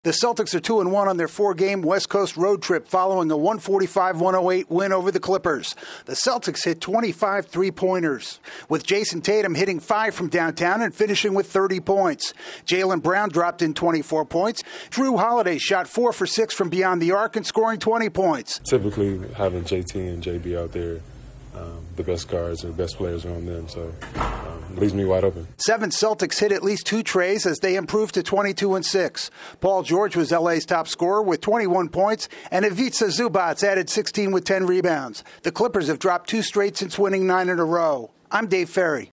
The Celtics are 2-1 on their four-game West Coast road trip following a 145-108 win over the Clippers. The Celtics hit 25 three-pointers, with Jason Tatum hitting 5 from downtown and finishing with 30 points. Jaylen Brown dropped in 24 points. Drew Holiday shot 4 for 6 from beyond the arc and scoring 20 points. Typically, having JT and JB out there, the best guards or best players are on them, so it leaves me wide open. 7 Celtics hit at least 2 trays as they improved to 22-6. Paul George was LA's top scorer with 21 points, and Ivica Zubac added 16 with 10 rebounds. The Clippers have dropped 2 straight since winning 9 in a row. I'm Dave Ferry.